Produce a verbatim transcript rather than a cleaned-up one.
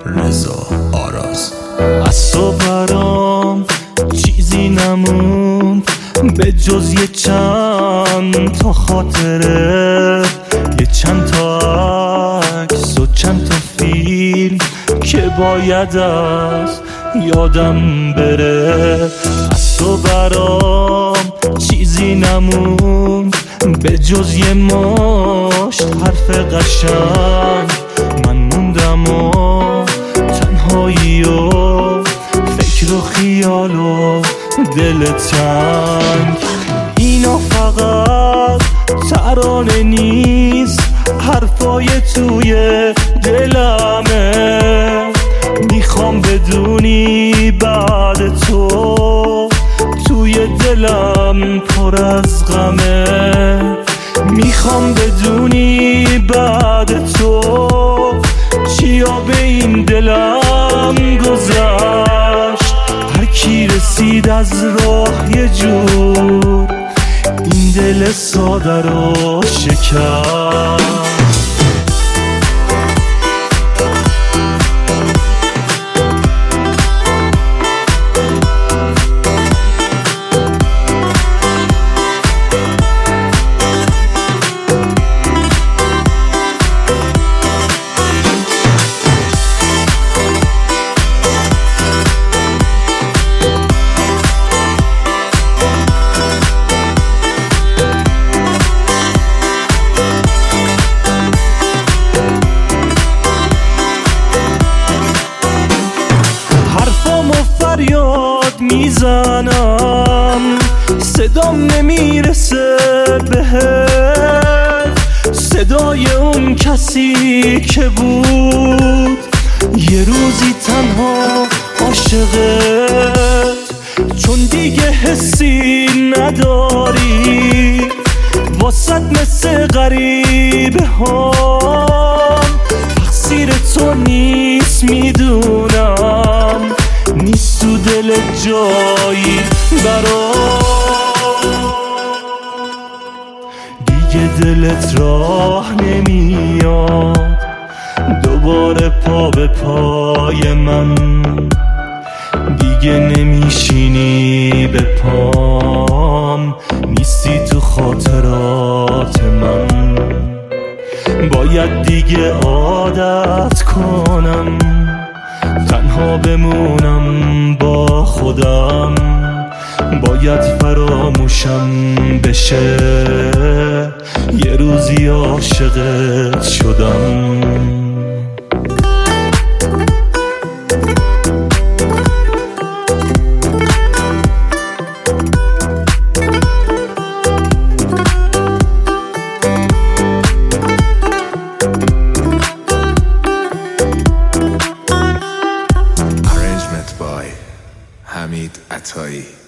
رضا آراز. از تو برام چیزی نموند به جز یه چند تا خاطره، یه چند تا عکس و چند تا فیلم که باید از یادم بره. از تو برام چیزی نموند به جز یه مشت حرف قشنگ. من موندم و تنهایی و فکر و خیال و دل تنگ. اینا فقط ترانه نیست، حرفای توی دلمه. میخوام بدونی بعد تو توی دلم پر از غمه. میخوام بدونی بعد تو چیا به این دلم گذشت. هر کی رسید از راه یه جور این دل ساده رو شکست. فریاد میزنم صدام نمیرسه بهت، صدای اون کسی که بود یه روزی تنها عاشقت. چون دیگه حسی نداری واسط مثل غریبه ها، تقصیر تو نیست میدونم، نیست تو دل جایی برا. دیگه دلت راه نمیاد دوباره پا به پای من، دیگه نمیشینی به پام، نیستی تو خاطرات من. باید دیگه عادت کنم تنها بمونم با خودم، باید فراموشم بشه یه روزی عاشقت شدم. حمید عطایی.